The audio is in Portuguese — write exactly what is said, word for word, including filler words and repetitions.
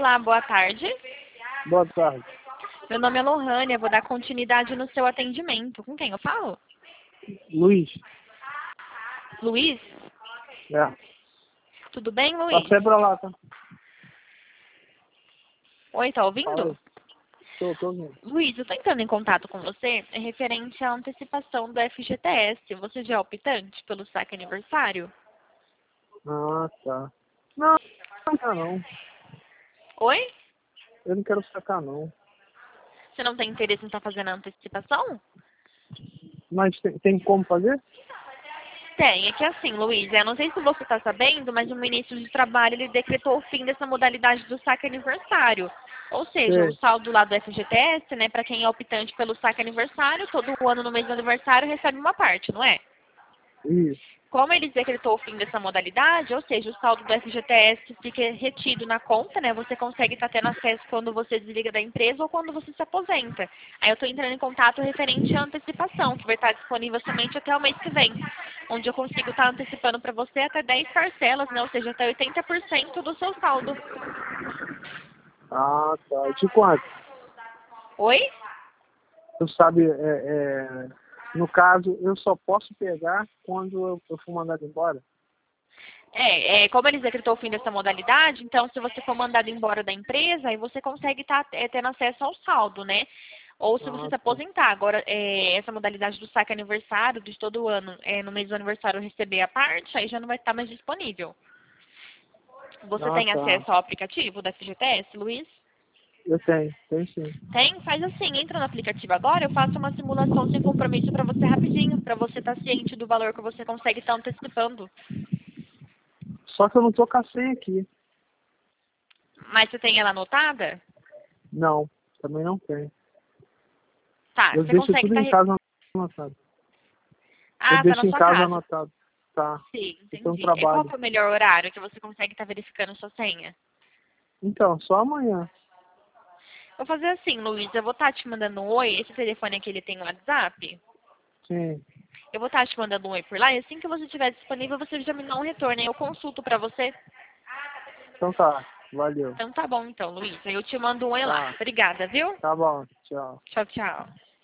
Olá, boa tarde. Boa tarde. Meu nome é Lohânia, vou dar continuidade no seu atendimento. Com quem eu falo? Luiz. Luiz? É. Tudo bem, Luiz? Passei pra lá, tá? Oi, tá Fala ouvindo? aí. Tô, tô ouvindo. Luiz, eu tô entrando em contato com você é referente à antecipação do F G T S. Você já é optante pelo saque aniversário? Ah, tá. Não, não quero não. Oi? Eu não quero sacar, não. Você não tem interesse em estar fazendo a antecipação? Mas tem, tem como fazer? Tem, é que assim, Luiz, eu não sei se você está sabendo, mas o ministro de Trabalho ele decretou o fim dessa modalidade do saque aniversário. Ou seja, o Sei. saldo lá do F G T S, né, para quem é optante pelo saque aniversário, todo ano no mês do aniversário recebe uma parte, não é? Isso. Como ele decretou o fim dessa modalidade, ou seja, o saldo do F G T S fica retido na conta, né? Você consegue estar tendo acesso quando você desliga da empresa ou quando você se aposenta. Aí eu estou entrando em contato referente à antecipação, que vai estar disponível somente até o mês que vem, onde eu consigo estar antecipando para você até dez parcelas, né? Ou seja, até oitenta por cento do seu saldo. Ah, tá. De quanto? Oi? Tu sabe, é, é, no caso, eu só posso pegar quando eu, eu for mandado embora? É, é, como eles decretou o fim dessa modalidade, então se você for mandado embora da empresa, aí você consegue estar tendo acesso ao saldo, né? Ou se você Ah, se tá. aposentar. Agora, é, essa modalidade do saque aniversário, de todo ano, é, no mês do aniversário receber a parte, aí já não vai estar mais disponível. Você Ah, tem tá. acesso ao aplicativo da F G T S, Luiz? Eu tenho, tenho sim. Tem? Faz assim, entra no aplicativo agora, eu faço uma simulação sem compromisso para você rapidinho, para você estar ciente do valor que você consegue estar antecipando. Só que eu não tô com a senha aqui. Mas você tem ela anotada? Não, também não tenho. Tá, Eu você deixo consegue tudo estar... em casa anotado. Eu Ah, tá na deixo em sua casa casa. anotado. Tá. Sim, Eu tô no entendi. E qual trabalho. que é o melhor horário que você consegue estar verificando sua senha? Então, só amanhã. Vou fazer assim, Luiz, eu vou estar te mandando um oi, esse telefone aqui ele tem um WhatsApp. Sim. Eu vou estar te mandando um oi por lá e assim que você estiver disponível, você já me dá um retorno, aí eu consulto pra você. Então tá. Valeu. Então tá bom então, Luiz. Aí eu te mando um oi lá. Tá. Obrigada, viu? Tá bom. Tchau. Tchau, tchau.